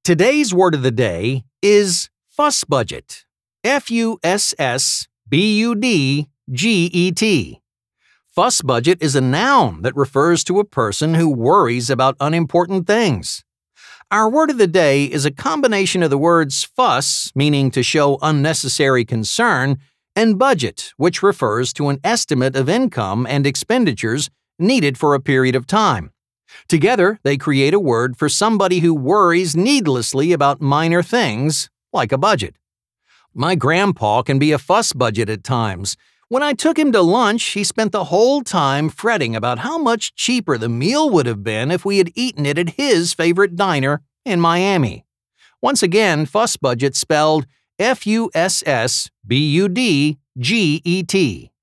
Today's word of the day is fuss budget. Fussbudget. Fuss budget is a noun that refers to a person who worries about unimportant things. Our word of the day is a combination of the words fuss, meaning to show unnecessary concern, and budget, which refers to an estimate of income and expenditures needed for a period of time. Together, they create a word for somebody who worries needlessly about minor things, like a budget. My grandpa can be a fuss budget at times. When I took him to lunch, he spent the whole time fretting about how much cheaper the meal would have been if we had eaten it at his favorite diner in Miami. Once again, fuss budget spelled Fussbudget.